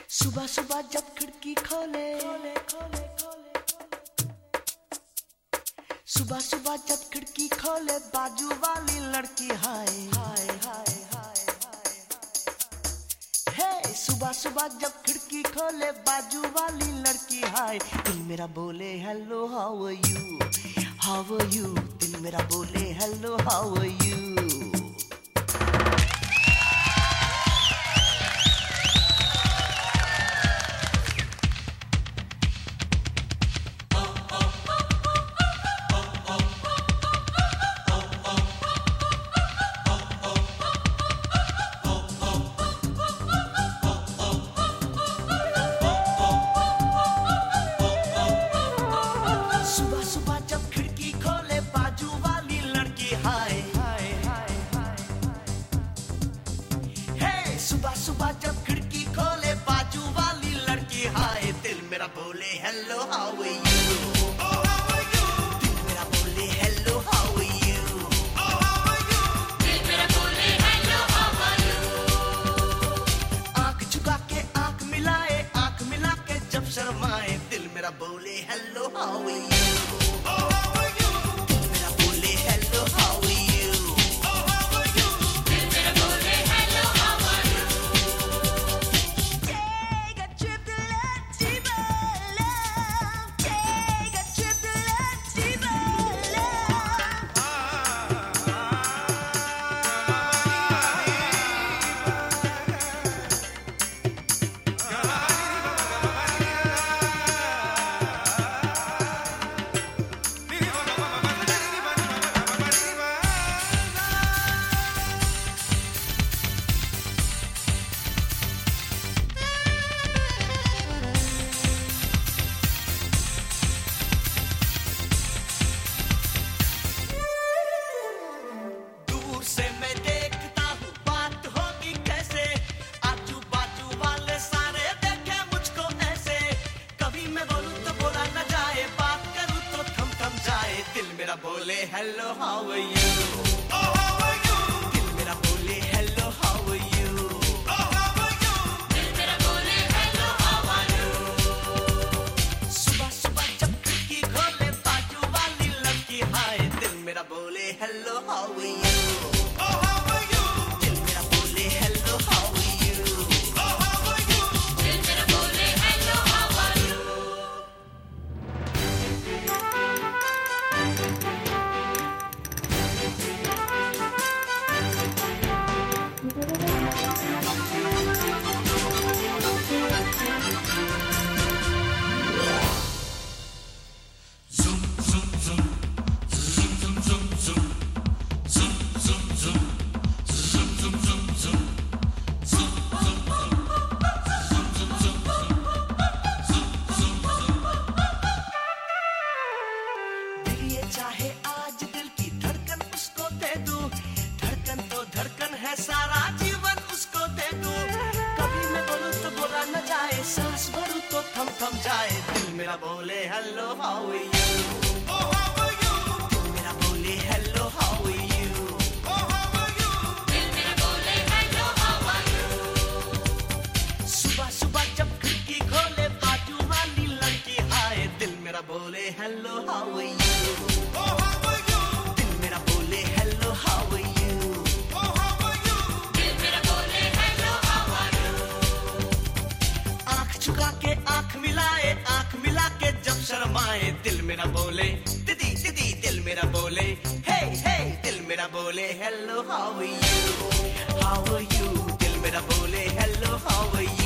सुबह सुबह जब खिड़की खोले, सुबह सुबह जब खिड़की खोले बाजू वाली लड़की हाय हाय हाय हाय हे। सुबह सुबह जब खिड़की खोले बाजू वाली लड़की हाय, दिल मेरा बोले hello how are you, how are you, दिल मेरा बोले हेलो हाउ आर यू। सुबह सुबह जब खिड़की खोले बाजू वाली लड़की हाय, दिल मेरा बोले हेलो हाउ आर यू, दिल मेरा बोले हेलो हाउ आर यू, दिल मेरा बोले हेलो हाउ आर यू। आंख झुका के आंख मिलाए, आंख मिला के जब शर्माए, दिल मेरा बोले हेलो हाउ आर यू। बोले hello how are you, how are you, दिल मेरा बोले hello how are you, how are you, दिल मेरा बोले हेलो हाउ आर यू। सुबह सुबह जब खिड़की खोले बाजू वाली लड़की हाय, दिल मेरा बोले hello how are you, how are you, दिल मेरा बोले hello how are you, how are you, दिल मेरा बोले हेलो हाउ आर यू। चाहे आज दिल की धड़कन उसको दे दूं, धड़कन तो धड़कन है सारा जीवन उसको दे दूं। कभी मैं बोलूं तो बोला न जाए, सांस भरूं तो थम थम जाए, दिल मेरा बोले hello how are you, how are you, दिल मेरा बोले hello how are you, how are you, दिल मेरा बोले हेलो हाउ आर यू। सुबह सुबह जब खिड़की खोले बाजू वाली लड़की हाय, दिल मेरा बोले हेलो हाउ आर यू, शर्माए, दिल मेरा बोले दीदी दीदी, दिल मेरा बोले हे हे, दिल मेरा बोले hello how are you, how are you, दिल मेरा बोले हेलो हाउ आर यू।